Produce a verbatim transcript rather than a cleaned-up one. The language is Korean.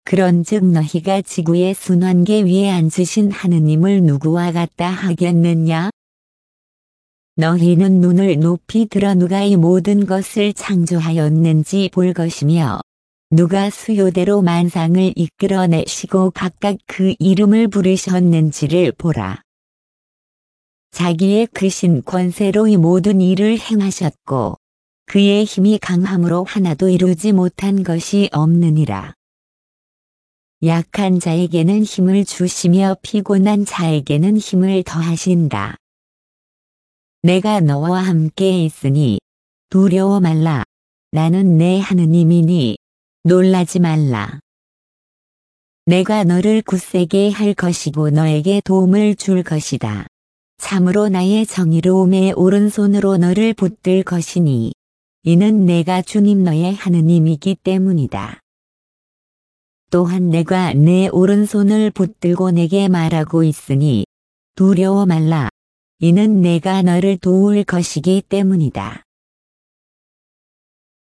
그런즉 너희가 지구의 순환계 위에 앉으신 하느님을 누구와 같다 하겠느냐? 너희는 눈을 높이 들어 누가 이 모든 것을 창조하였는지 볼 것이며 누가 수요대로 만상을 이끌어내시고 각각 그 이름을 부르셨는지를 보라. 자기의 크신 권세로 이 모든 일을 행하셨고 그의 힘이 강함으로 하나도 이루지 못한 것이 없느니라. 약한 자에게는 힘을 주시며 피곤한 자에게는 힘을 더하신다. 내가 너와 함께 있으니 두려워 말라. 나는 내 하느님이니 놀라지 말라. 내가 너를 굳세게 할 것이고 너에게 도움을 줄 것이다. 참으로 나의 정의로움의 오른손으로 너를 붙들 것이니 이는 내가 주님 너의 하느님이기 때문이다. 또한 내가 내 오른손을 붙들고 내게 말하고 있으니 두려워 말라. 이는 내가 너를 도울 것이기 때문이다.